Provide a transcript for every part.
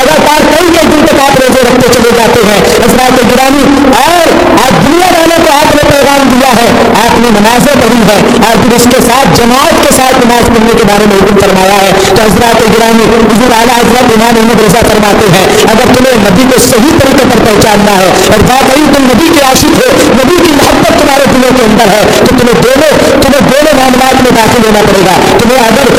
लगातार कई दिन तक आप रोजे रखते चले जाते हैं हज़रात गिरामी। और आज दुनिया वालों को आपने पैगाम दिया है, आपने नमाजें पढ़ी है और फिर इसके साथ जमात के साथ नमाज पढ़ने के बारे में हुक्म फरमाया है। तो हज़रात गिरामी हुज़ूर आला हज़रत इमाम अहमद रज़ा फरमाते हैं, अगर तुम्हें नबी को सही तरीके पर पहचानना है और वाकई तुम नबी के आशिक हो, नबी की मोहब्बत तुम्हारे दिलों के अंदर है, तो तुम्हें दोनों मामलात में दाखिल होना पड़ेगा। तुमने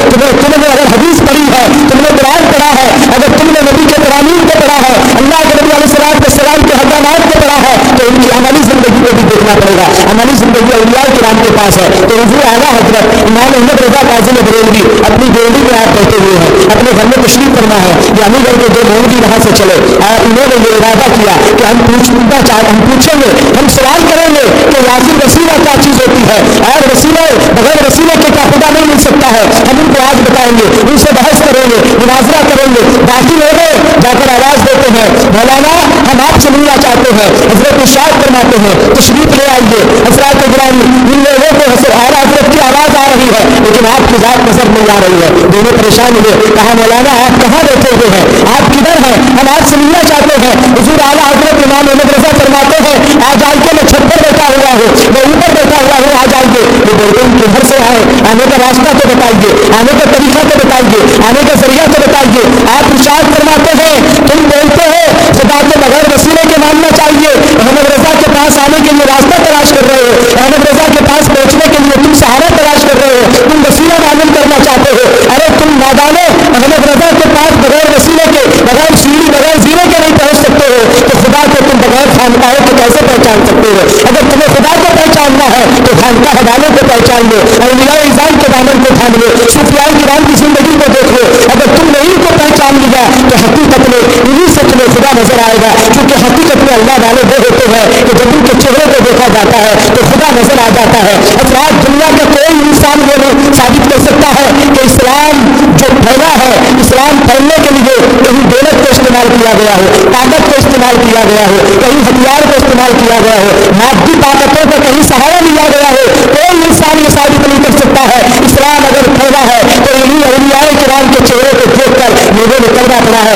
अगर हदीस पढ़ी है, तुमने कुरान पढ़ा है, अगर तुमने नबी के तरामीम को पढ़ा है, अल्लाह के नबी अलैहिस्सलाम के हकामात को पढ़ा है, तो इनकी अमली जिंदगी को भी देखना पड़ेगा। अमली जिंदगी औलिया किराम के पास है। तो हुज़ूर आला हज़रत इमाम अहमद रज़ा काज़िम बरेलवी अपनी बेटी में आप बैठे हुए हैं, अपने घर में तशरीफ फरमा है, यानी घर के दो मोहम्मदी वहां से चले और उन्होंने ये इरादा किया कि हम पूछेंगे, हम सवाल करेंगे कि आखिर वसीला क्या चीज होती है और वसीले बगैर वसीले के क्या खुदा नहीं मिल सकता है। हम उनको आज बताएंगे, उनसे बहस करेंगे, मुनाजरा करेंगे। दाखिल हो गए, जाकर आवाज देते हैं, मौलाना हम आपसे मिलना चाहते हैं। हजरत इरशाद फरमाते हैं तशरीफ ले आइए। हज़रात गिरामी इन लोगों को आला हज़रत की आवाज आ रही है लेकिन आपकी जात नजर नहीं आ रही है। दोनों परेशान हुए, कहा मौलाना आप कहाँ बैठे हुए हैं, आप किधर हैं, हम आपसे मिलना चाहते हैं। हुज़ूर आला हज़रत इमाम अहमद रज़ा फरमाते हैं आ जाइए, मैं छत पर बैठा हुआ हूँ, मैं ऊपर बैठा हुआ हूँ, आ जाइए। वो बोलते हैं किधर से आए, आने का रास्ता तो बताइए, आने का तरीका तो बताइए, आने का जरिया तो बताइए। आप इरशाद फरमाते हैं तुम बोलते हो खुदा के बगैर वसीले के मानना चाहिए, अहमद रज़ा के पास आने के लिए रास्ता तलाश कर रहे हो, अहमद रज़ा के पास पहुंचने के लिए तुम सहारा तलाश कर रहे हो, तुम वसीला मालूम करना चाहते हो। अरे तुम नादानो, अहमद रज़ा के पास बगैर वसीले के, बगैर सीढ़ी, बगैर जीने के नहीं पहुंच सकते हो, तो खुदा को तुम बगैर खानकाह के कैसे पहचान सकते हो। अगर तुम्हें खुदा को पहचानना है तो खानकाह वालों को पहचान लो, औलिया इज़ाम के दामन को थाम लो, सूफिया किराम की जिंदगी को देख लो। अगर तुमने इनको पहचान लिया तो हकीकत में इन्हीं से तुम्हें खुदा नजर आएगा, क्योंकि हकीकत में अल्लाह वाले वो होते हैं कि जब उनके चेहरे को देखा जाता है तो खुदा नजर आ जाता है। अफराद दुनिया का कोई इंसान ये नहीं साबित कर सकता है कि इस्लाम जो फैला है, इस्लाम फैलने के लिए कहीं दौलत को इस्तेमाल किया गया हो, ताकत को इस्तेमाल किया गया हो, कहीं हथियार को इस्तेमाल किया गया हो, मादी ताकतों का कहीं सहारा लिया गया हो। कोई इंसान ये साबित नहीं कर सकता है इस्लाम अगर फैला है तो इन्हीं औलिया किराम के चेहरे को देखकर लोगों ने कलमा पड़ा है।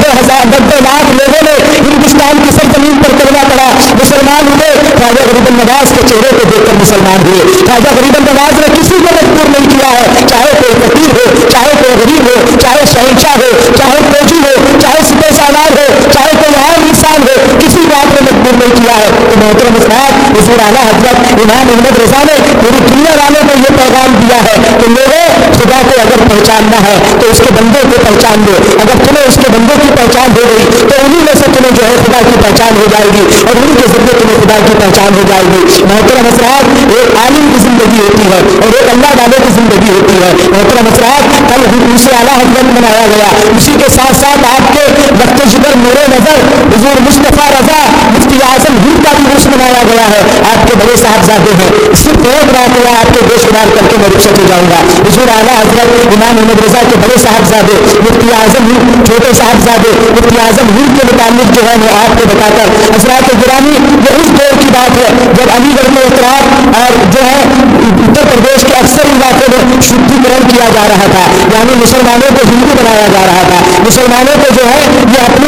90 लाख लोगों ने हिंदुस्तान की सरजमीन पर कलमा पड़ा, मुसलमान हुए। ख्वाजा गरीबन नवाज के चेहरे को देखकर मुसलमान हुए। ख्वाजा गरीबन नवाज ने किसी को मजबूर नहीं किया है, चाहे कोई फकीर हो, चाहे कोई गरीब हो, चाहे शहंशाह हो, चाहे फौजी हो, चाहे सिपह सालार हो, चाहे कोई आम इंसान हो, किसी को आपने मजबूर नहीं किया है। तो मोहतरम उस्ताद हुज़ूर आला हज़रत इमाम अहमद रज़ा ने पूरी दुनिया वालों को ये पैगाम दिया है कि लोगों खुदा को अगर पहचानना है तो उसके बंदे को पहचान लो। अगर तुम्हें उसके बंदे की पहचान हो गई तो उन्हीं में से तुम्हें जो है खुदा की पहचान हो जाएगी और उन्हीं के जरिए तुम्हें खुदा की पहचान हो जाएगी। मोहतरम असरात, एक आलिम की जिंदगी होती है और एक अल्लाह वाले की जिंदगी होती है। मोहतरम असरात, कल उसे आला हज़रत मनाया गया, उसी के साथ साथ आपके वक्त जिगर नूरे नजर हुज़ूर मुस्तफ़ा रज़ा मुफ्ती आज़म हिंद का भी उर्स मनाया गया है। आपके बड़े साहबजादे हैं। सिर्फ एक वाक़या आपके बेशुमार करके मैं रुखसत हो जाऊंगा। हुज़ूर आला हज़रत इमाम अहमद रज़ा के बड़े साहबजादे मुफ्ती आज़म हिंद, छोटे साहबजादे मुफ्ती आज़म हिंद के मुताबिक जो है मैं आपको बताकर हज़रात गिरामी, ये उस दौर की बात है जब अलीगढ़ में इतराब और जो है उत्तर प्रदेश के अक्सर इलाकों में शुद्धिकरण किया जा रहा था, यानी मुसलमानों को हिंदू बनाया जा रहा था। मुसलमानों को जो है ये अपनी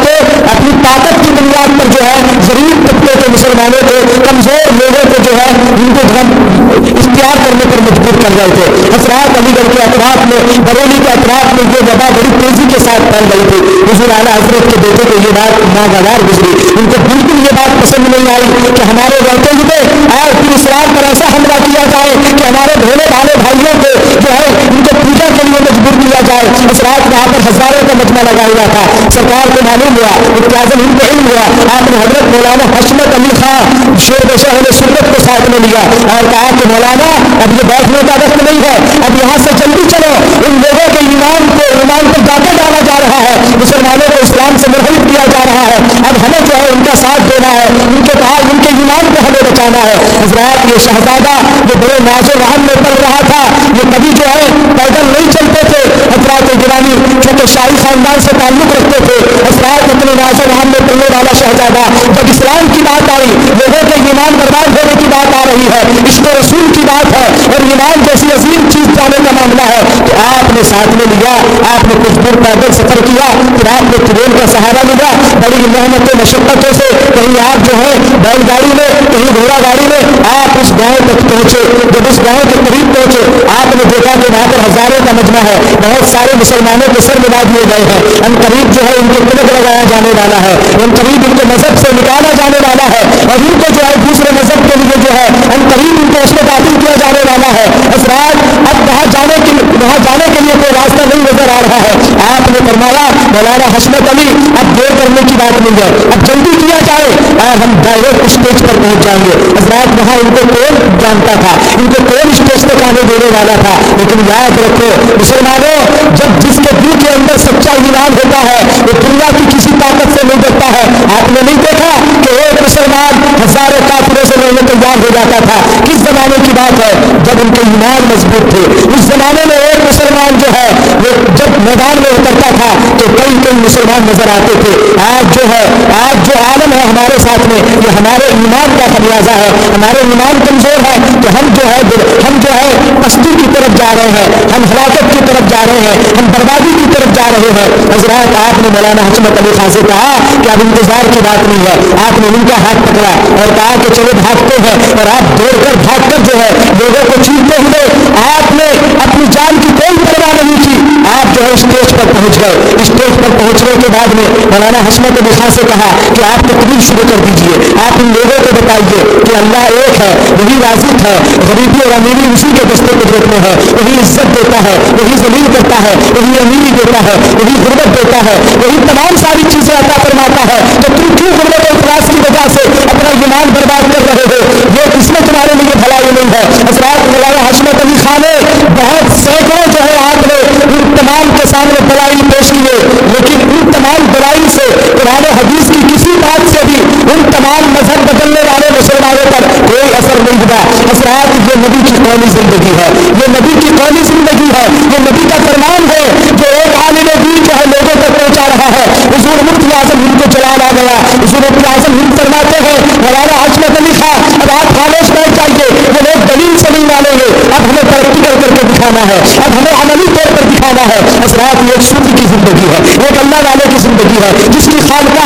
ताकत की बुनियाद पर जो है गरीब तबके के मुसलमानों को, कमजोर लोगों को जो है हिंदू धर्म इख्तियार करने पर मजबूर कर रहे थे। हज़रात अलीगढ़ के अतराफ में, बरेली के अतराफ में ये वबा बड़ी तेजी के साथ फैल गई थी। हुज़ूर आला हज़रत के बेटे को ये बात नागवार गुजरी, उनको बिल्कुल ये बात पसंद नहीं आई कि हमारे लड़के हुए और फिर इस्लाम पर ऐसा हमला किया जाए कि हमारे भोले भाले भाइयों को जो है उनको पूजा के लिए मजबूर किया जाए। इस रात वहाँ पर हजारों का मजमा लगा हुआ था। सरकार को मालूम हुआ, इत्याजन इनको इल्म हुआ, आपने हजरत मौलाना हशमत अली खां शेर शहर सुन्नत को साथ में लिया और कहा कि मौलाना अब ये बैठने का वक्त नहीं है, अब यहाँ से जल्दी चलो। इन लोगों के ईमान पर डाका डाला जा रहा है, मुसलमानों को इस्लाम से मुनहरिफ किया जा रहा है। अब हमें जो है उनका साथ देना है, उनके कहा उनके ईमान को हमें बचाना है। हज़रात, ये शहजादा जो बड़े नाज़ो रहम में पढ़ रहा था, ये कभी जो है पैदल नहीं चलते थे। हज़रात गिरामी चूँकि शाही खानदान से ताल्लुक़ रखते थे। हज़रात अपने नाज़ो रहम में पढ़ने वाला शहजादा जब इस्लाम की बात आई, लोगों के ईमान बर्बाद होने की बात आ रही है, इश्क़ रसूल की बात है और ईमान जैसी अजीम चीज़ जाने का मामला है, तो आपने साथ में लिया, आपने कुछ दूर पैदल सफर किया, फिर आपने ट्रेन का सहारा लिया, बड़ी मेहनत मशक्कतों से कहीं आप जो है बैलगाड़ी में, कहीं घोड़ा गाड़ी में आप उस गांव तक पहुंचे। जब उस गांव के करीब पहुंचे आपने देखा कि वहां पर हजारों का मजमा है, बहुत सारे मुसलमानों के सर मिला दिए गए हैं, हम करीब जो है उनको तिलक लगाया जाने वाला है, हम करीब उनको मजहब से निकाला जाने वाला है, और उनको जो है दूसरे मजहब के लिए जो है हम करीब उनको उसमें दाखिल किया जाने वाला है। हज़रात अब वहां जाने के लिए कोई रास्ता नहीं नजर आ रहा है। आपने फरमाया मौलाना हशमत अली अब देर करने की बात नहीं है, अब जल्दी किया जाए और हम डायरेक्ट स्टेज पर पहुंच जाएंगे। हज़रात वहां इनको कौन जानता था, इनको कौन स्टेज तक आने देने वाला था। लेकिन याद रखो मुसलमानों, जब जिसके दिल के अंदर सच्चा ईमान होता है वो दुनिया की किसी ताकत से नहीं डरता है। आपने नहीं देखा कि एक मुसलमान हजारों काफिरों से लड़ने तैयार हो जाता था। किस जमाने की बात है, जब उनके ईमान मजबूत थे। उस जमाने में एक मुसलमान जो है वो जब मैदान में उतरता था तो कई मुसलमान नजर आते थे। आज जो है, आज जो आलम है हमारे साथ में, ये हमारे ईमान का खमियाजा है। हमारे ईमान कमजोर है तो हम जो है पस्ती की तरफ जा रहे हैं, हम हलाकत की तरफ जा रहे हैं, हम बर्बादी की तरफ जा रहे हैं। हज़रात आपने मौलाना हशमत अली खान से कहा कि अब इंतजार की बात नहीं है, आपने उनका हाथ पकड़ा और कहा कि चलो भागते हैं, और आप दौड़कर भागकर जो है लोगों को चीरते हुए आपने अपनी जान की कोई परवाह नहीं की, आप जो है स्टेज पर पहुंच गए। स्टेज पर पहुंचने के बाद में मौलाना हशमत अली खान से कहा कि आप तकरीर शुरू कर दीजिए, आप इन लोगों को बताइए कि अल्लाह एक है, वही राज़िक है, गरीबी और अमीरी उसी के दस्ते कुदरत में है, वही इज्जत देता है, वही जलील करता है, वही अमीरी देता है, वही गुर्बत देता है, वही तमाम सारी चीजें अता फरमाता है। तो तुम क्यों गुर्बत और इखलास की वजह से अपना ईमान बर्बाद कर रहे हो? ये इसमें तुम्हारे लिए भलाई नहीं है। हज़रात मौलाना हशमत अली खान ने बहुत सैकड़ों जो है आपने उन तमाम के सामने दलाइल पेश किए, लेकिन उन तमाम दलाइल से कुरान हदीस की किसी बात से भी उन तमाम मजहब बदलने वाले मुसलमानों पर कोई असर नहीं हुआ। हज़रात ये नबी की कौमी जिंदगी है, ये नबी की कौमी जिंदगी है, ये नबी का फरमान है जो एक आलिम दीन जो है लोगों तक पहुंचा रहा है। हुजूर मुफ्ती आज़म हिंद को चलाना गया, हुजूर मुफ्ती आज़म हिंद फरमाते हैं मौलाना हशमत अली खान अब आप खामोश बैठ जाइए, ये लोग दलील से नहीं मानेंगे, अब हमें प्रैक्टिकल करके दिखाना है, अब हमें अमली तौर पर दिखाना है। हज़रात ये एक सूफी की जिंदगी है, एक अल्लाह वाले की जिंदगी है, जिसकी खानकाह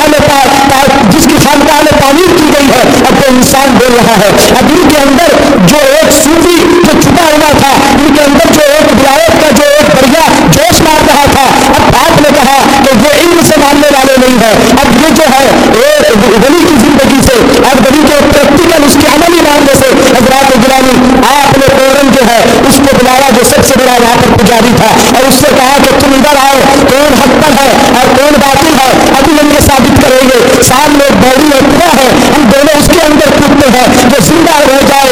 में तामीर की गई है। अब वो इंसान बोल रहा है, अब इनके अंदर जो एक सूफी जो छुपा हुआ था, इनके अंदर जो एक विलायत का जो एक बढ़िया जोश मार रहा था, अब आपने कहा कि ये इल्म से मानने वाले नहीं है। अब ये जो है एक वली की जिंदगी से, अब वली के प्रैक्टिकल उसके अमली मानने से हज़रात गिरामी आपने फौरन जो है उसको बुलाया जो सबसे बड़ा वहां पर पुजारी था, और उससे कहा कि तुम इधर आओ, कौन हक पर है और कौन बातिल है अभी हम ये साबित करेंगे। सामने एक बौड़ी और कुआं है, हम दोनों उसके अंदर कूदते हैं, जो जिंदा रह जाए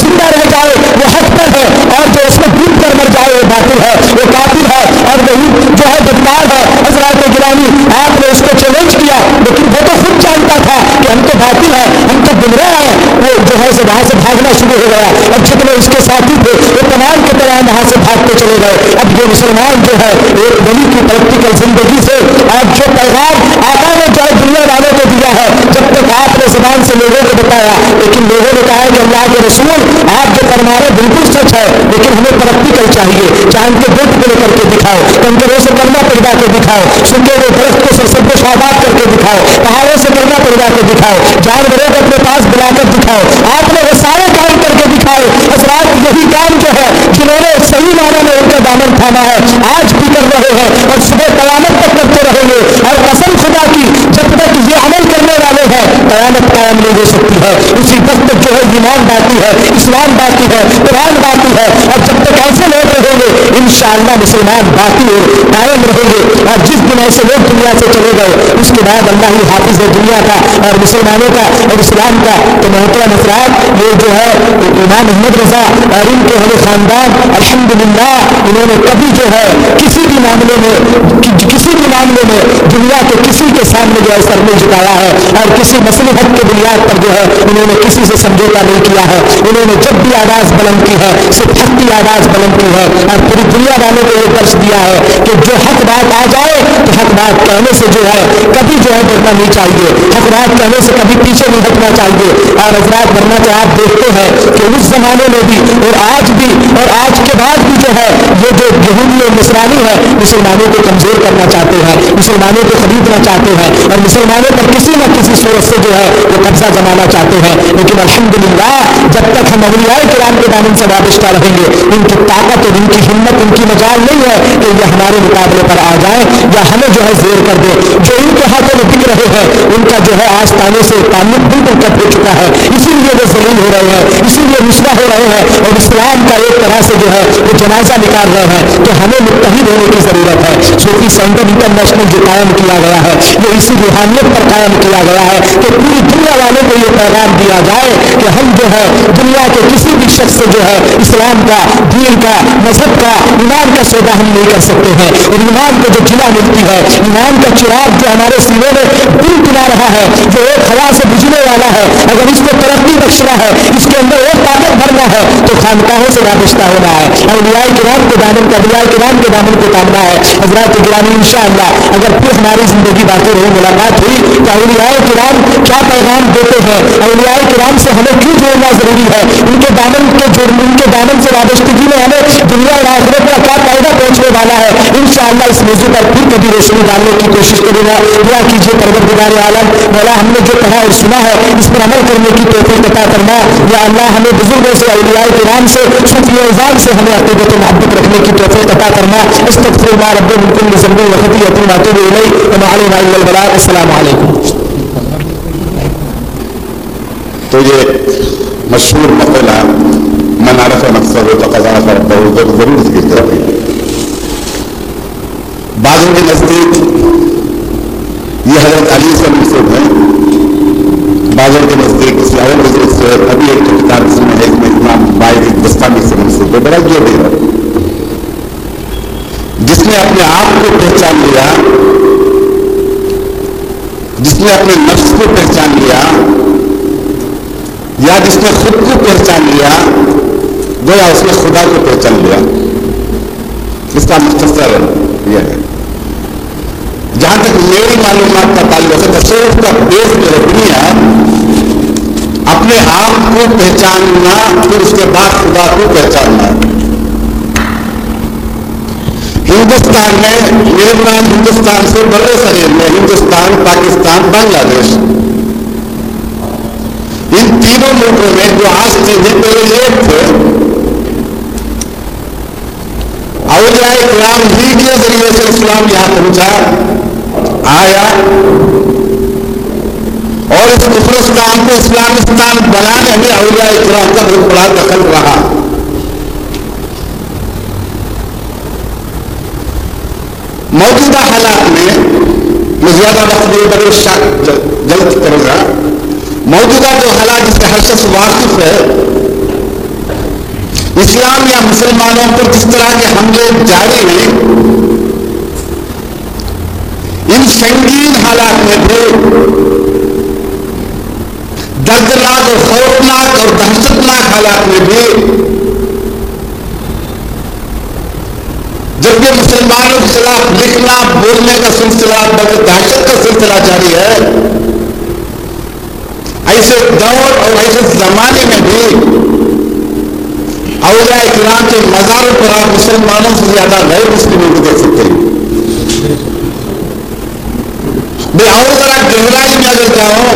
वो हक पर है, और जो उसमें डूब कर मर जाए वो बातिल है, वो कातिल है, और वही जो है गद्दार है। हज़रात गिरामी आपने उसको चैलेंज किया, लेकिन वो तो खुद जानता था कि हम तो बातिल है, हम तो गुमराह है। वो जो है वहां से भागना शुरू हो गया, और जितने उसके साथी थे वो तमाम के तमाम वहां से भागते चले गए। अब ये मुसलमान जो है एक वली की प्रैक्टिकल जिंदगी से आज जो पैगाम आका ने जो दुनिया वालों को दिया है, जब तक आपने ज़बान से लोगों को बताया, लेकिन लोगों ने कहा कि अल्लाह के रसूल आप जो फरमा रहे बिल्कुल सच है, लेकिन हमें प्रैक्टिकल चाहिए। चांद के बुत को करके दिखाओ, कंकरों से कलमा पैदा के दिखाओ, सूखे हुए दरख्त को सरसब्ज़ शादाब करके दिखाओ, पहाड़ों से कलमा पैदा के दिखाओ, जानवरों को अपने पास बुलाकर दिखाओ। आपने वो सारे काम करके दिखाए। हज़रात यही काम जो है जिन्होंने सही मायने में उनका दामन थामा है आज भी कर रहे हैं, और सुबह क़यामत तक करते रहेंगे। और कसम खुदा की जब तक ये अमल करने वाले हैं क़यामत कायम नहीं हो सकती है। उसी वक्त तक जो है ईमान बाकी है, इस्लाम बाकी है, कुरान बाकी है, और जब तक ऐसे लोग रहेंगे इंशाअल्लाह मुसलमान बाकी और कायम रहेंगे। और जिस दिन ऐसे लोग दुनिया से चले गए उसके बाद अल्लाह ही हाफिज है दुनिया का और मुसलमानों का और इस्लाम का। तो मोहतरम अफराद ये जो है इमाम अहमद रज़ा और इनके हमें ख़ानदान अल्हम्दुलिल्लाह इन्होंने कभी जो है किसी भी معاملے میں دنیا کے کسی کے سامنے جو ہے سر نہیں جھکایا ہے اور کسی مصلحت کے بنیاد پر جو ہے انہوں نے کسی سے سمجھوتا نہیں کیا ہے. انہوں نے جب بھی آواز بلند کی ہے صرف حق کی آواز بلند کی ہے اور پوری دنیا والوں کو یہ درس دیا ہے کہ جو حق بات آ جائے تو حق بات کہنے سے جو ہے کبھی جو ہے ڈرنا نہیں چاہیے, حق بات کہنے سے کبھی پیچھے نہیں ہٹنا چاہیے. اور حضرات ورنہ تو آپ دیکھتے ہیں کہ اس زمانے میں بھی اور آج کے بعد بھی جو ہے یہ جو یہودی اور نصرانی ہے مسلمانوں کو کمزور کرنا چاہتے ہیں, مسلمانوں کو خریدنا چاہتے ہیں اور مسلمانوں پر کسی نہ کسی صورت سے جو ہے وہ قبضہ جمانا چاہتے ہیں. لیکن الحمدللہ جب تک ہم اولیاء کرام کے دامن سے وابستہ رہیں گے ان کی طاقت اور ان کی ہمت ان کی مجال نہیں ہے کہ یہ ہمارے مقابلے پر آ جائیں یا ہمیں جو ہے زیر کر دے. جو ان کے ہاتھوں میں دکھ رہے ہیں ان کا جو ہے آستانے سے تعلق بالکل کٹ ہو چکا ہے, اسی لیے وہ ذلیل ہو رہے ہیں, اسی لیے رسوا ہو رہے ہیں اور اسلام کا ایک طرح سے جو ہے وہ جنازہ نکال رہے ہیں. تو ہمیں متحد ہونے کی ضرورت ہے. صوفی سینٹر انٹرنیشنل جو قائم کیا گیا ہے وہ اسی روحانیت پر قائم کیا گیا ہے کہ پوری دنیا والوں کو یہ پیغام دیا جائے کہ ہم جو ہے دنیا کے کسی بھی شخص سے جو ہے اسلام کا, دین کا, مذہب کا, ایمان کا سودا ہم نہیں کر سکتے ہیں. اور ایمان کو جو جلا ملتی ہے, ایمان کا چراغ جو ہمارے سینے میں دل پلا رہا ہے, جو ایک ہوا سے بجھنے والا ہے, اگر اس کو ترقی بخشنا ہے, اس کے اندر ایک طاقت بھرنا ہے تو خانقاہوں سے وابستہ ہونا ہے, اولیاء کرام کے دامن کو تامنا ہے. حضرات گرامی انشاءاللہ اگر پھر ہماری زندگی باقی رہی ملاقات ہوئی تو اولیاء کرام کیا پیغام دیتے ہیں, اولیاء کرام سے ہمیں کیوں جوڑنا ضروری ہے, ان کے دامن سے وابستگی میں ہمیں دنیا اور آخرت کا کیا فائدہ پہنچنے والا ہے. انشاءاللہ اس موضوع پر پھر کبھی روشنی ڈالنے کی کوشش کروں گا. دعا کیجیے پروردگار عالم مولا ہم نے جو پڑھا اور سنا ہے اس پر عمل کرنے کی توفیق عطا فرما. یا اللہ ہمیں بزرگوں سے, اولیاء کرام سے, صوفی اعزام سے ہمیں عقیدت و محبت رکھنے کی توفیق عطا فرما. استغفر اللہ رب من کل ذنب وخطیئۃ واتوب الیہ وما علینا الا البلاغ. السلام علیکم. تو یہ مشہور مقولہ من عرف نفسه فقد عرف ربه ضرور ذکر کرتے ہیں. بعضوں کے نزدیک یہ حضرت علی سے منسوب ہے, بعضوں کے نزدیک اسلام بزرگ سے ابھی ایک کتاب اس میں ہے اس میں امام باعث بستانی سے منسوب ہے. بڑا جو بھی ہے جس نے اپنے آپ کو پہچان لیا, جس نے اپنے نفس کو پہچان لیا یا جس نے خود کو پہچان لیا گویا اس نے خدا کو پہچان لیا. اس کا مختصر یہ ہے. جہاں تک میری معلومات کا تعلق ہے تصوف کا بیس جو ہے بنیاد اپنے آپ کو پہچاننا پھر اس کے بعد خدا کو پہچاننا. ہندوستان میں میزبان ہندوستان سے بڑے صغیر میں ہندوستان, پاکستان, بنگلہ دیش, ان تینوں ملکوں میں جو آج سے پہلے ایک تھے اولیاء کرام ہی کے ذریعے سے اسلام یہاں پہنچا آیا اور اس کفرستان کو اسلامستان بنانے میں اولیاء کرام کا بہت بڑا دخل رہا. موجودہ حالات میں میں زیادہ وقت جلد کروں گا. موجودہ جو حالات جس سے ہر شخص واقف ہے, اسلام یا مسلمانوں پر جس طرح کے حملے جاری ہیں, ان سنگین حالات میں بھی دردناک اور خوفناک اور دہشتناک حالات میں بھی جب یہ مسلمانوں کے خلاف لکھنا بولنے کا سلسلہ بلکہ دہشت کا سلسلہ جاری ہے, ایسے دور اور ایسے زمانے میں بھی اولیاء کرام کے مزاروں پر آپ مسلمانوں سے زیادہ غیر مسلموں کو دیکھ سکتے ہیں. میں اور ذرا گہرائی میں اگر جاؤں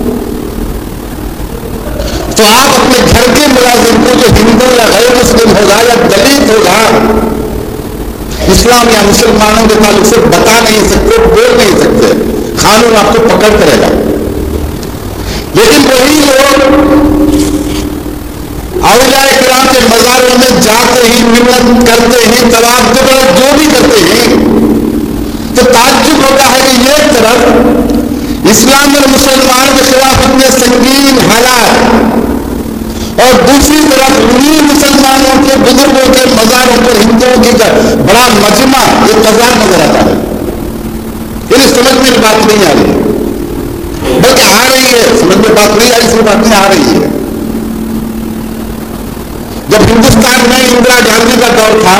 تو آپ اپنے گھر کے ملازم کو جو ہندو یا غیر مسلم ہوگا یا دلت ہوگا اسلام یا مسلمانوں کے تعلق سے بتا نہیں سکتے, بول نہیں سکتے, قانون آپ کو پکڑ کرے گا. لیکن وہی لوگ اولیاء کرام کے مزاروں میں جاتے ہیں, منت کرتے ہیں, طواف جو بھی کرتے ہیں, تو تعجب ہوتا ہے کہ ایک طرف اسلام اور مسلمان کے خلاف اتنے سنگین حالات اور دوسری طرف انہیں مسلمانوں کے بزرگوں کے مزاروں پر ہندوؤں کی بڑا مجمع یہ تضاد نظر آتا ہے. یہ سمجھ میں بات نہیں آ رہی ہے، بلکہ آ رہی ہے، سمجھ میں بات نہیں آ رہی، بات نہیں آ رہی ہے. جب ہندوستان میں اندرا گاندھی کا دور تھا،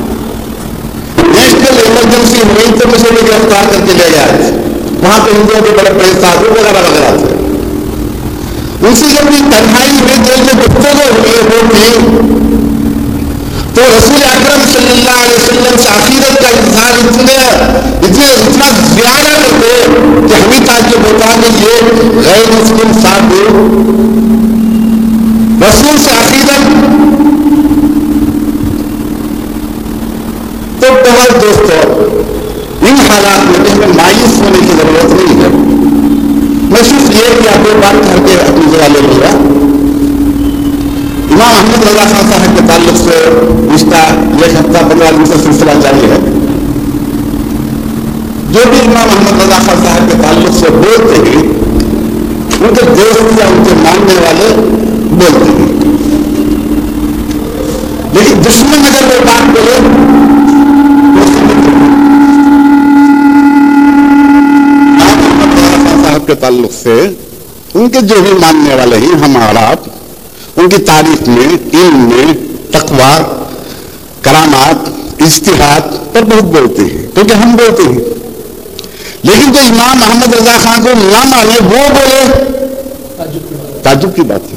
نیشنل ایمرجنسی ہوئی تو مجھے بھی گرفتار کر کے لے گیا. وہاں پہ ہندوؤں کے بڑے بڑے سادھو وغیرہ وغیرہ تھے. ان سے جب بھی تنہائی میں جیل میں گفتگو ہوئی تو رسول اکرم صلی اللہ علیہ وسلم سے عقیدت کا اظہار اتنا زیادہ کرتے کہ ہمیں تعجب ہوتا کہ یہ غیر مسلم سادھو رسول سے عقیدت. تو بہت دوستوں، ان حالات میں ہمیں مایوس ہونے کی ضرورت نہیں ہے. میں صرف یہ کہ آپ کو بات کر کے اپنی جگہ لے لوں گا. امام احمد رضا خان صاحب کے تعلق سے رشتہ ایک ہفتہ 15 دن سے سلسلہ جاری ہے. جو بھی امام احمد رضا خان صاحب کے تعلق سے بولتے ہیں ان کے دوست یا ان کے ماننے والے بولتے ہیں، لیکن دشمن اگر وہ بات بولے کے تعلق سے ان کے جو بھی ماننے والے ہیں ہم آپ ان کی تاریخ میں، علم میں، تقوی، کرامات، اجتہاد پر بہت بولتے ہیں، کیونکہ ہم بولتے ہیں. لیکن جو امام احمد رضا خان کو نہ مانے وہ بولے، تعجب کی بات ہے.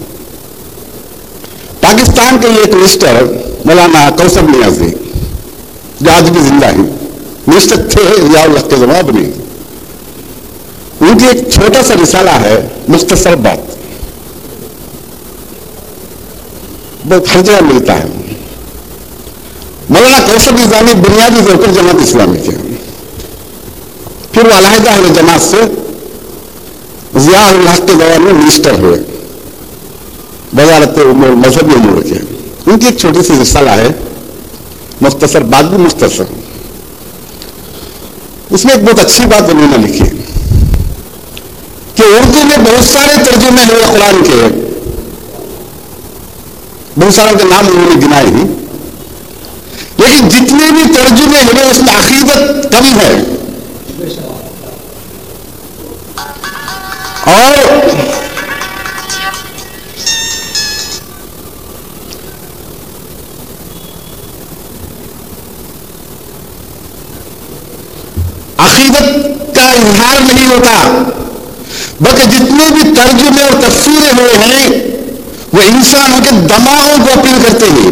پاکستان کے ایک منسٹر مولانا کوثر نیازی جو آج بھی زندہ ہیں، منسٹر تھے ضیاء الحق کے جواب میں، ان کی ایک چھوٹا سا رسالہ ہے مختصر بات، بہت ہر جگہ ملتا ہے. مولانا کوثر نظامی بنیادی طور پر جماعت اسلامی کے، پھر وہ علیحدہ اہل جماعت سے ضیاء الحق کے دور میں منسٹر ہوئے وزارت امور مذہبی امور کے. ان کی ایک چھوٹی سی رسالہ ہے مختصر بات بھی مختصر. اس میں ایک بہت اچھی بات انہوں نے لکھی کہ اردو میں بہت سارے ترجمے ہوئے قرآن کے، بہت ساروں کے نام انہوں نے گنائے ہیں، لیکن جتنے بھی ترجمے ہوئے اس میں عقیدت کم ہے. اور عقیدت کا اظہار نہیں ہوتا، بلکہ جتنے بھی ترجمے اور تفسیریں ہوئے ہیں وہ انسانوں کے دماغوں کو اپیل کرتے ہیں.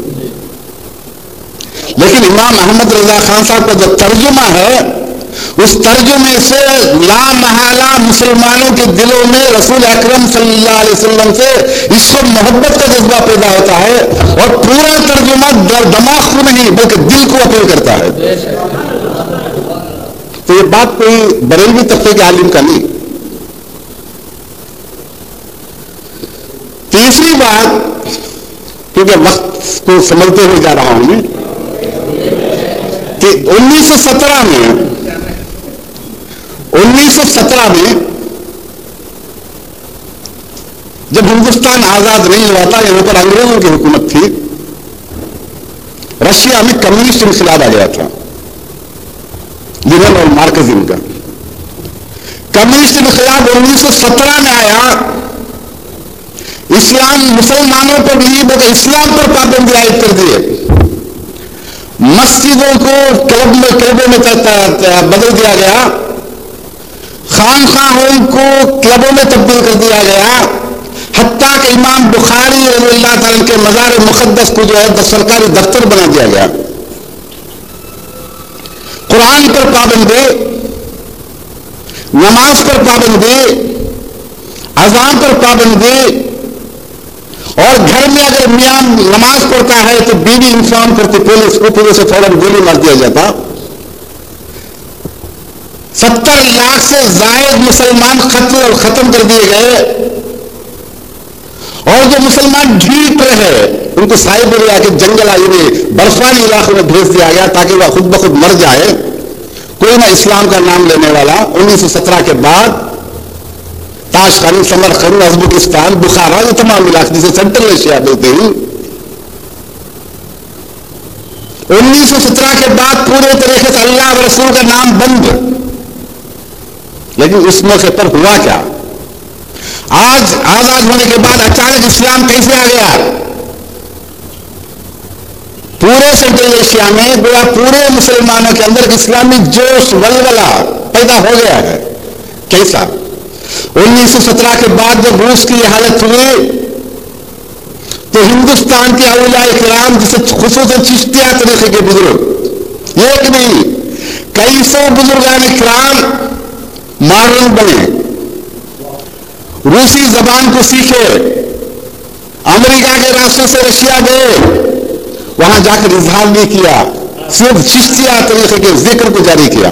لیکن امام احمد رضا خان صاحب کا جو ترجمہ ہے اس ترجمے سے لامحالہ مسلمانوں کے دلوں میں رسول اکرم صلی اللہ علیہ وسلم سے عشق و محبت کا جذبہ پیدا ہوتا ہے، اور پورا ترجمہ دماغ کو نہیں بلکہ دل کو اپیل کرتا ہے. تو یہ بات کوئی بریلوی طبقے کے عالم کا نہیں. تیسری بات، کیونکہ وقت کو سمجھتے ہوئے جا رہا ہوں میں، کہ 1917 میں جب ہندوستان آزاد نہیں ہوا تھا، یہاں پر انگریزوں کی حکومت تھی، رشیا میں کمیونسٹ انقلاب آ گیا تھا، لینن اور مارکسزم کا. کمیونسٹ انقلاب 1917 میں آیا. اسلام مسلمانوں پر نہیں بلکہ اسلام پر پابندی عائد کر دیے. مسجدوں کو کلبوں میں بدل دیا گیا، خانقاہوں کو کلبوں میں تبدیل کر دیا گیا، حتیٰ کہ امام بخاری رضی اللہ تعالیٰ کے مزار مقدس کو جو ہے سرکاری دفتر بنا دیا گیا. قرآن پر پابندی، نماز پر پابندی، اذان پر پابندی، اور گھر میں اگر میاں نماز پڑھتا ہے تو بیوی انفارم کرتی، پولیس کو، پولیس سے فوراً گولی مار دیا جاتا. 70 لاکھ سے زائد مسلمان قتل اور ختم کر دیے گئے، اور جو مسلمان ڈھیٹ رہے ان کو سائبریا کے جنگل برفانی علاقوں میں بھیج دیا گیا تاکہ وہ خود بخود مر جائے. کوئی نہ اسلام کا نام لینے والا. 1917 کے بعد تاشقند، سمرقند، ازبکستان، بخارا، یہ تمام علاقے جسے سینٹرل ایشیا بولتے ہیں. 1917 کے بعد پورے طریقے سے اللہ اور رسول کا نام بند. لیکن اس موقع پر ہوا کیا؟ آج آزاد ہونے کے بعد اچانک اسلام کیسے آ گیا؟ پورے سینٹرل ایشیا میں گویا پورے مسلمانوں کے اندر اسلامی جوش ولولہ پیدا ہو گیا ہے. کیسا؟ 1917 کے بعد جب روس کی یہ حالت ہوئی تو ہندوستان کے اولیاء کرام جسے خصوصاً چشتیہ طریقے کے بزرگ، ایک نہیں کئی سو بزرگان کرام ماڈرن بنے، روسی زبان کو سیکھے، امریکہ کے راستے سے رشیا گئے، وہاں جا کر اظہار نہیں کیا، صرف چشتیہ طریقے کے ذکر کو جاری کیا.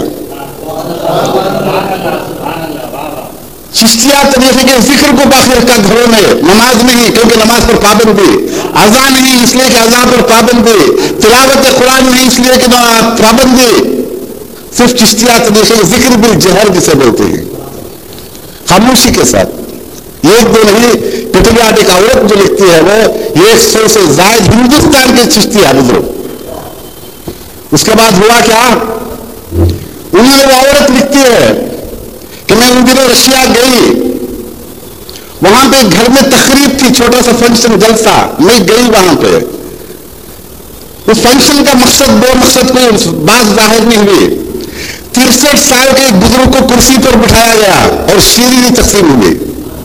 چشتیہ طریقے کے ذکر کو باقی رکھا گھروں میں. نماز نہیں کیونکہ نماز پر پابندی، اذان نہیں اس لیے کہ اذان پر پابندی، تلاوت قرآن نہیں اس لیے کہ پابندی، صرف چشتیہ طریقے کے ذکر بالجہر جسے بولتے ہیں، خاموشی کے ساتھ. ایک دو نہیں، پیٹریاٹک عورت جو لکھتی ہے وہ 100 سے زائد ہندوستان کے چشتیہ بزرگ. اس کے بعد ہوا کیا؟ انہوں نے وہ عورت لکھتی ہے کہ میں ان دنوں رشیا گئی، وہاں پہ گھر میں تقریب تھی، چھوٹا سا فنکشن جلسہ، میں گئی وہاں پہ. اس فنکشن کا مقصد دو مقصد کوئی بات ظاہر نہیں ہوئی. 63 سال کے ایک بزرگ کو کرسی پر بٹھایا گیا اور شیرینی تقسیم ہوئی.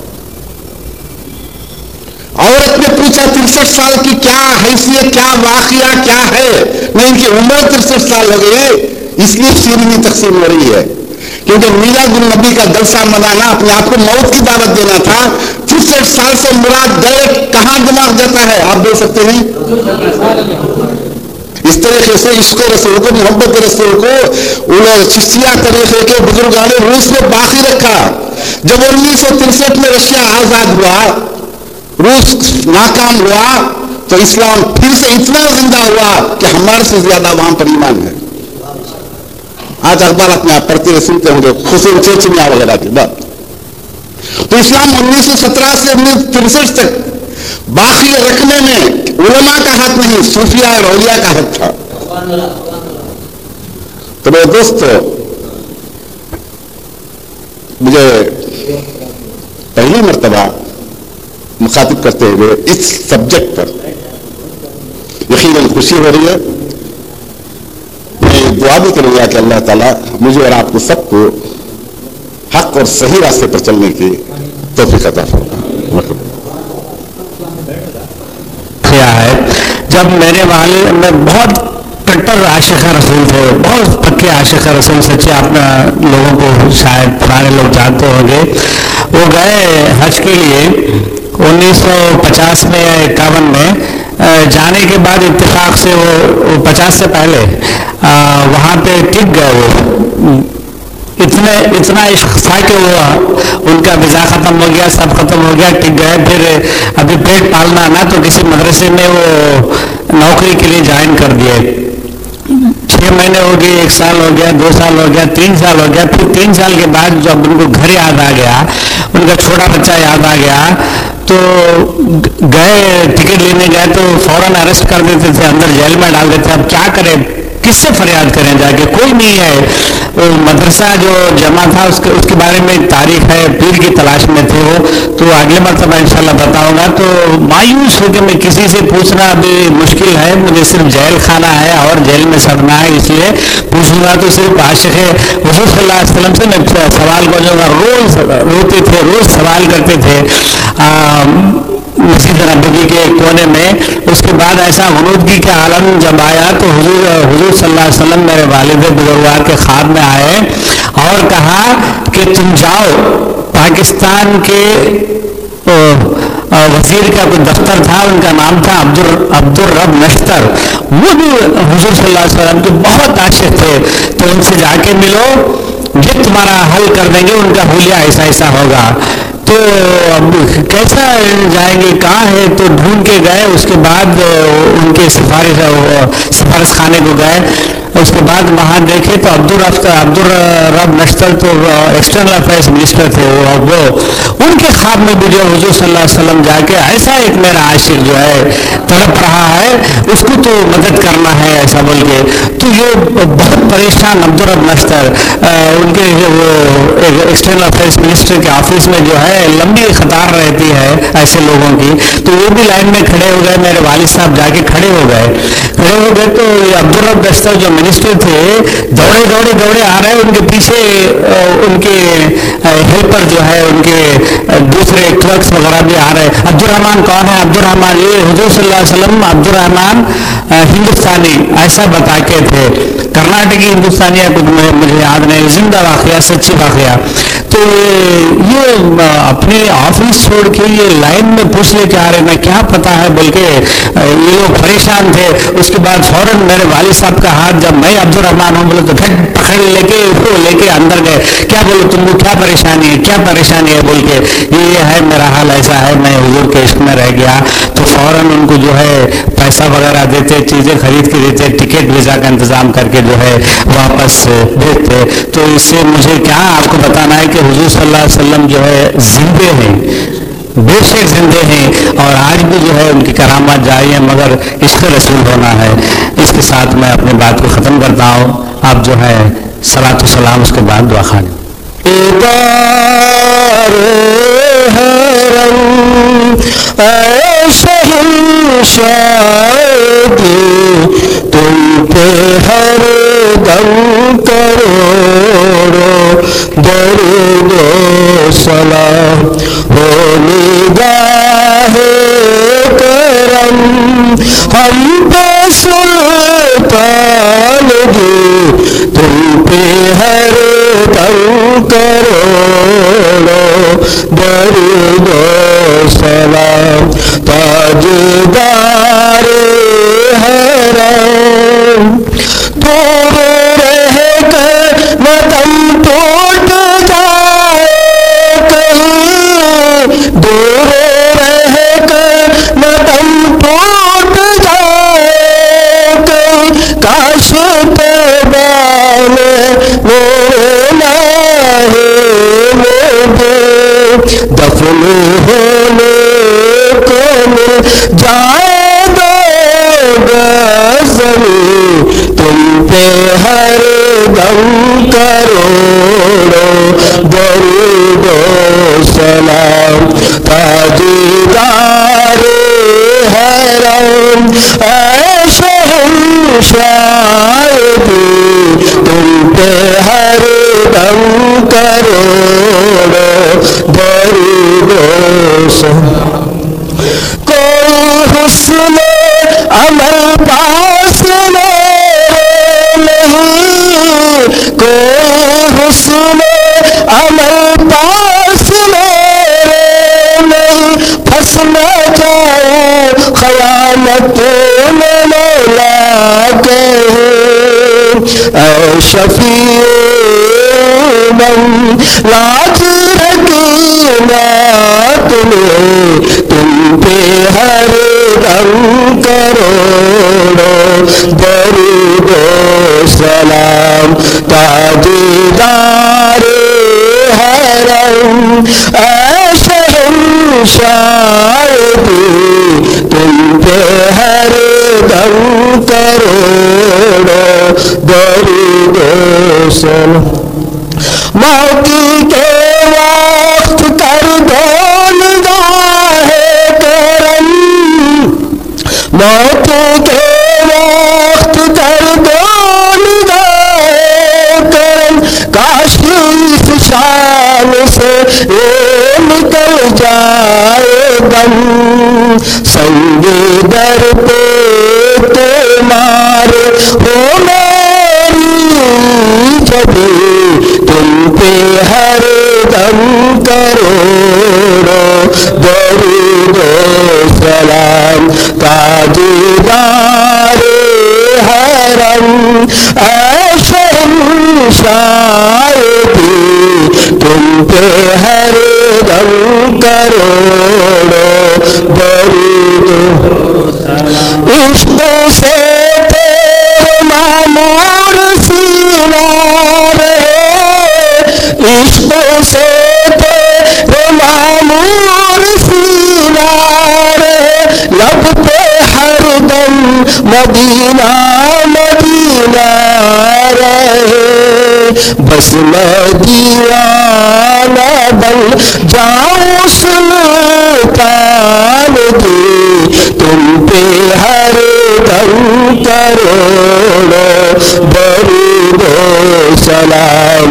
عورت نے پوچھا 63 سال کی کیا حیثیت، کیا واقعہ کیا ہے؟ نہیں، ان کی عمر 63 سال ہو گئی اس لیے شیرینی تقسیم ہو رہی ہے، کیونکہ میلاد النبی کا جلسہ منانا اپنے آپ کو موت کی دعوت دینا تھا. 63 سال سے مراد گئے کہاں دماغ جاتا ہے؟ آپ بول سکتے ہیں. اس طریقے سے عشق رسول کو، محبت رسول کو انہوں چشتیہ طریقے کے بزرگوں نے روس میں باقی رکھا. جب 1963 میں رشیا آزاد ہوا، روس ناکام ہوا، تو اسلام پھر سے اتنا زندہ ہوا کہ ہمارے سے زیادہ وہاں پر ایمان ہے. آج اخبار اپنے آپ پڑھتے ہوئے سنتے ہوں گے، خصوصاً چیچنیا وغیرہ کی بات. تو اسلام 1917 سے 1963 تک باقی رکھنے میں علماء کا ہاتھ نہیں، صوفیاء اور اولیاء کا ہاتھ تھا. تو میرے دوستو، مجھے پہلی مرتبہ مخاطب کرتے ہوئے اس سبجیکٹ پر یقیناً خوشی ہو رہی ہے. میں دعا بھی کروں گا کہ اللہ تعالیٰ مجھے اور آپ کو سب کو حق اور صحیح راستے پر چلنے کی توفیق عطا فرمائے. ہے جب میرے والد میں بہت کٹر عاشق رسول تھے، بہت پکے عاشق رسول، سچے آپ لوگوں کو شاید پرانے لوگ جانتے ہوں گے. وہ گئے حج کے لیے 1950 میں یا 51 میں. جانے کے بعد اتفاق سے وہ 50 سے پہلے وہاں پہ ٹک گئے. وہ اتنا عشق تھا کہ وہ ان کا ویزا ختم ہو گیا، سب ختم ہو گیا، ٹک گئے. پھر ابھی پیٹ پالنا نہ تو کسی مدرسے میں وہ نوکری کے لیے جوائن کر دیے. 6 مہینے ہو گئے، 1 سال ہو گیا، 2 سال ہو گیا، 3 سال ہو گیا. پھر 3 سال کے بعد جب ان کو گھر یاد آ گیا، ان کا چھوٹا بچہ یاد آ گیا، تو گئے ٹکٹ لینے گئے تو فوراً اریسٹ کر دیتے تھے، اندر جیل میں ڈال دیتے. اب کیا کریں، کس سے فریاد کریں جا کے؟ کوئی نہیں ہے. وہ مدرسہ جو جمع تھا اس کے بارے میں تاریخ ہے، پیر کی تلاش میں تھے وہ. تو اگلے مرتبہ انشاءاللہ بتاؤں گا. تو مایوس ہو کے میں کسی سے پوچھنا ابھی مشکل ہے، مجھے صرف جیل کھانا ہے اور جیل میں سڑنا ہے، اس لیے پوچھوں گا تو صرف عاشق حضور صلی اللہ علیہ وسلم سے میں سوال کروں گا. روز روتے تھے، روز سوال کرتے تھے مسجد نبوی کے کونے میں. اس کے بعد ایسا غنودگی کا عالم جب آیا تو حضور صلی اللہ علیہ وسلم میرے والد بزرگوار کے خواب میں آئے اور کہا کہ تم جاؤ پاکستان کے وزیر کا کوئی دفتر تھا، ان کا نام تھا عبدالرب نشتر، وہ بھی حضور صلی اللہ علیہ وسلم کے بہت عاشق تھے. تو ان سے جا کے ملو، یہ تمہارا حل کر دیں گے، ان کا حلیہ ایسا ایسا ہوگا. تو اب کیسا جائیں گے، کہاں ہے؟ تو ڈھونڈ کے گئے. اس کے بعد ان کے سفارش خانے کو گئے. اس کے بعد وہاں دیکھے تو عبدالرب نشتر تو ایکسٹرنل افیئرس منسٹر تھے وہ ان کے خواب میں بھی جو حضور صلی اللہ علیہ وسلم جا کے ایسا ایک میرا عاشق جو ہے تڑپ رہا ہے اس کو تو مدد کرنا ہے ایسا بول کے، تو یہ بہت پریشان عبدالرب نشتر ان کے وہ ایکسٹرنل افیئرس منسٹر کے آفس میں جو ہے لمبی قطار رہتی ہے ایسے لوگوں کی، تو وہ بھی لائن میں کھڑے ہو گئے، میرے والد صاحب جا کے کھڑے ہو گئے تو عبدالرب نشتر جو منسٹر تھے دوڑے آ رہے، ان کے پیچھے ان کے ہیلپر جو ہے ان کے دوسرے کلرکس وغیرہ بھی آ رہے۔ عبدالرحمان کون ہے؟ عبدالرحمان یہ حضور صلی اللہ علیہ وسلم عبدالرحمان ہندوستانی ایسا بتا کے تھے، کرناٹکی ہندوستانی ہے کچھ مجھے یاد نہیں، زندہ واقعہ سچی واقعہ۔ تو یہ اپنے آفس چھوڑ کے یہ لائن میں پوچھ لے کے آ رہے، میں کیا پتا ہے بول کے یہ لوگ پریشان تھے۔ اس کے بعد فوراً میرے والد صاحب کا ہاتھ جب میں عبدالرحمان ہوں بولے تو گھٹ پکڑ لے کے اندر گئے، کیا بولو تم کو کیا پریشانی ہے بول کے، یہ ہے میرا حال ایسا ہے، میں حضور کے عشق میں رہ گیا۔ تو فوراً ان کو جو ہے پیسہ وغیرہ دیتے، چیزیں خرید کے دیتے، ٹکٹ ویزا کا انتظام کر کے جو ہے واپس بھیجتے۔ تو اس سے مجھے کیا آپ کو بتانا ہے کہ حضور صلی اللہ علیہ وسلم جو ہے زندے ہیں، بے شک زندے ہیں، اور آج بھی جو ہے ان کی کرامات جاری ہیں، مگر عشق رسول ہونا ہے۔ اس کے ساتھ میں اپنی بات کو ختم کرتا ہوں، آپ جو ہے صلاۃ و سلام اس کے بعد دعا خواہ۔ تم پہ ہر دم کروڑو درود و سلام ہو نگاہ کرم ہم پہ سلطان جی، تم پہ ہر دم کروڑو درود و سلام تاجدار حرم، دور رہ کر نہ دم ٹوٹ جائے کہیں، دور رہ کر نہ دم ٹوٹ جائے کہیں، کاش پیبان میرے ناہے میں بھی دفن ہونے کو مل جائے دو زمین، تم پہ ہر دم کروڑو درود و سلام تاجدار حرم، اے شہنشاہ دی، تم پہ ہر دم کروڑو درود و سلام۔ کوئی حسن عمل پاس میرے نہیں، کوئی حسن عمل پاس میرے نہیں، پھنس نہ جاؤں خیانت میں مولا کہیں، اے شفیع من لاج رکھنا تمہیں، تم پہ ہر دم کروڑو درود و سلام تاجدار حرم، اے شہنشاہ دی، تم پہ ہر دم کروڑو درود و سلام۔ موت کے وقت کر دو نگاہ کرم، موت کے وقت کر دو نگاہ کرم، کاش اس شان سے یہ نکل جائے دم، سنگ در پہ تمہارے ہو میری جبی، تم پہ ہر دم کروڑو درود و سلام تاجدار حرم، اے شہنشاہ دی، تم پہ ہر دم کروڑو درود و سلام۔ عشق سے تیرے معمور بس میں دیوانہ بن جاؤں سلطان دی تم پہ ہر دم کروڑوں درود و سلام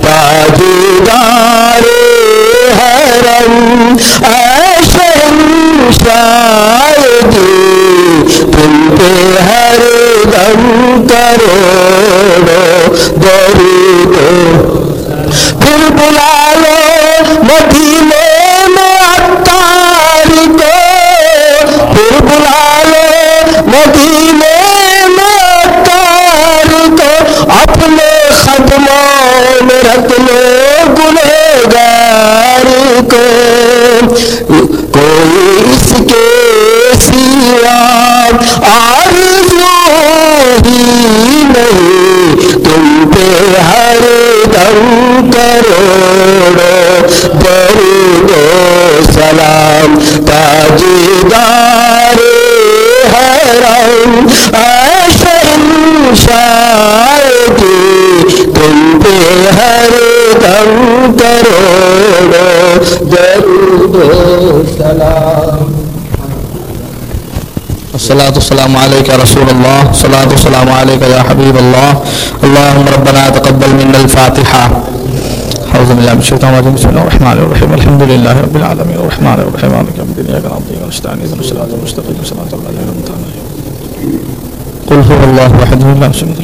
تاجدار حرم اے شہنشاہ دی تم پہ ہر دم کروڑوں درود پھر بلا لو مدینے میں عطار کو پھر بلا لو مدینے میں عطار کو اپنے خدموں میں رکھ لو گنہگار کو کوئی اس کے سوا آرزو ہی نہیں تم پہ ہر دم کروڑوں درود و سلام تاجدار حرم اے شہنشاہ کی تم پہ ہر دم کروڑوں درود و سلام. الصلاة والسلام عليك يا رسول الله، الصلاة والسلام عليك يا حبيب الله. اللهم ربنا تقبل منا الفاتحة. أعوذ بالله من الشيطان الرجيم. بسم الله الرحمن الرحيم. الحمد لله رب العالمين الرحمن الرحيم مالك يوم الدين إياك نعبد وإياك نستعين اهدنا الصراط المستقيم صراط الذين أنعمت عليهم. قل هو الله أحد الله الصمد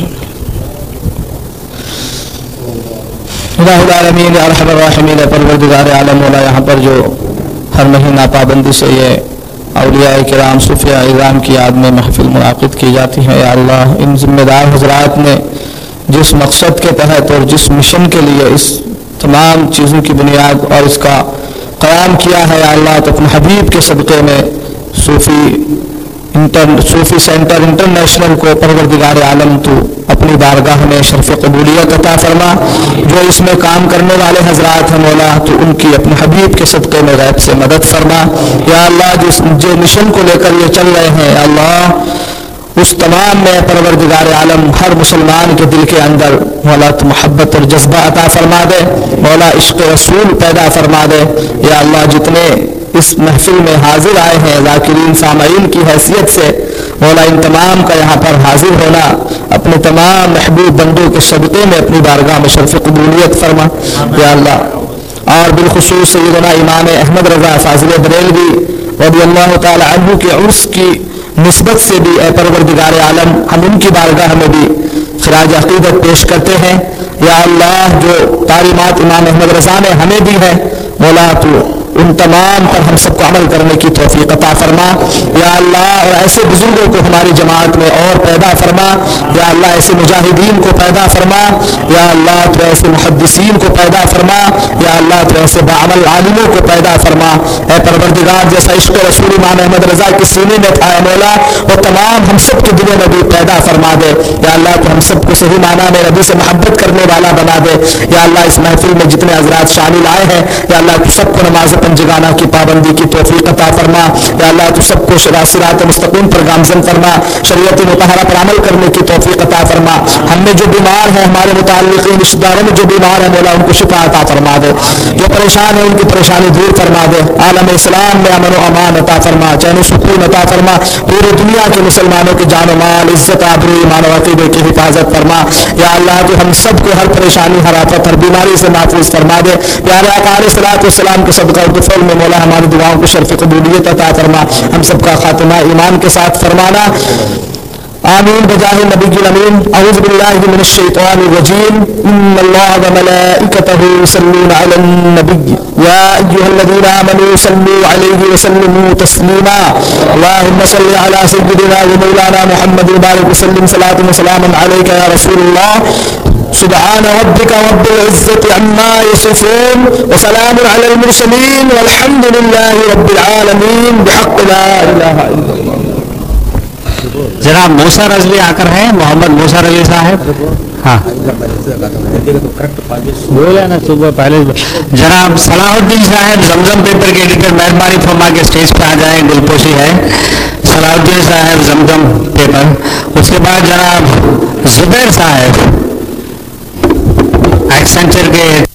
الہ العالمین یا ارحم الراحمین پروردگار عالم مولا. یہاں پر جو ہر مہینہ پابندی سے یہ اولیاء کرام صوفیاء اعظام کی یاد میں محفل منعقد کی جاتی ہے، یا اللہ ان ذمہ دار حضرات نے جس مقصد کے تحت اور جس مشن کے لیے اس تمام چیزوں کی بنیاد اور اس کا قیام کیا ہے، یا اللہ تو اپنے حبیب کے صدقے میں صوفی سینٹر انٹرنیشنل کو پروردگار عالم تو اپنی بارگاہ میں شرف قبولیت عطا فرما. جو اس میں کام کرنے والے حضرات ہیں مولا تو ان کی اپنے حبیب کے صدقے میں غیب سے مدد فرما. یا اللہ جو مشن کو لے کر یہ چل رہے ہیں، یا اللہ اس تمام میں پروردگار عالم ہر مسلمان کے دل کے اندر مولا تو محبت اور جذبہ عطا فرما دے، مولا عشق رسول پیدا فرما دے. یا اللہ جتنے اس محفل میں حاضر آئے ہیں ذاکرین سامعین کی حیثیت سے، مولا ان تمام کا یہاں پر حاضر ہونا اپنے تمام محبوب بندوں کے صدقے میں اپنی بارگاہ میں شرف قبولیت فرما. یا اللہ اور بالخصوص سیدنا امام احمد رضا فاضل بریلوی رضی اللہ تعالی عنہ کے عرس کی نسبت سے بھی اے پروردگار عالم ہم ان کی بارگاہ میں بھی خراج عقیدت پیش کرتے ہیں. یا اللہ جو تعلیمات امام احمد رضا نے ہمیں دی ہے مولا تو ان تمام پر ہم سب کو عمل کرنے کی توفیق عطا فرما. یا اللہ اور ایسے بزرگوں کو ہماری جماعت میں اور پیدا فرما. یا اللہ ایسے مجاہدین کو پیدا فرما. یا اللہ تو ایسے محدثین کو پیدا فرما. یا اللہ تو ایسے بعمل عالموں کو پیدا فرما. اے پروردگار جیسا عشق رسول امام احمد رضا کے سینے میں تھا مولا وہ تمام ہم سب کے دلوں میں بھی پیدا فرما دے. یا اللہ تو ہم سب کو صحیح معنی میں نبی سے محبت کرنے والا بنا دے. یا اللہ اس محفل میں جتنے حضرات شامل آئے ہیں یا اللہ تو سب کو نماز پنجگانہ کی پابندی کی توفیق عطا فرما. یا اللہ تو سب کو صراط مستقیم پر گامزن فرما، شریعت مطہرہ پر عمل کرنے کی توفیق عطا فرما. ہم میں جو بیمار ہیں ہمارے متعلقین رشتہ داروں میں جو بیمار ہیں مولا ان کو شفا عطا فرما دے. جو پریشان ہیں ان کی پریشانی دور فرما دے. عالم اسلام میں امن و امان عطا فرما، چین و سکون عطا فرما. پوری دنیا کے مسلمانوں کے جان و مال عزت آبرو ایمان و عقیدے کی حفاظت فرما. یا اللہ تو ہم سب کو ہر پریشانی ہر آفت ہر بیماری سے محفوظ فرما دے. پیارے آقا علیہ الصلوۃ والسلام کے صدقہ و طفل میں مولا ہماری دعاؤں کو شرف قبولیت عطا فرما. ہم سب کا خاتمہ ایمان کے ساتھ فرمانا. آمین بجاہ نبی الامین. اعوذ باللہ من الشیطان الرجیم. ان اللہ وملائکتہ یصلون علی النبی یا ایھا الذین آمنوا صلوا علیہ وسلموا تسلیما. اللهم صل علی سیدنا و مولانا محمد وبارک وسلم صلاۃ و سلام علیک یا رسول اللہ. سبحان ربك رب العزة عما يصفون وسلام على المرسلين والحمد لله رب العالمين بحق لا إله إلا الله. جناب موسیٰ رضوی آ کر ہیں، محمد موسیٰ رضوی صاحب. ہاں بولے نا صبح پہلے. جناب صلاح الدین صاحب زمزم پیپر کے ایڈیٹر مہربانی فرما کے اسٹیج پہ آ جائیں، گلپوشی ہے. صلاح الدین صاحب زمزم پیپر. اس کے بعد جناب زبیر صاحب. एक्सेंचर के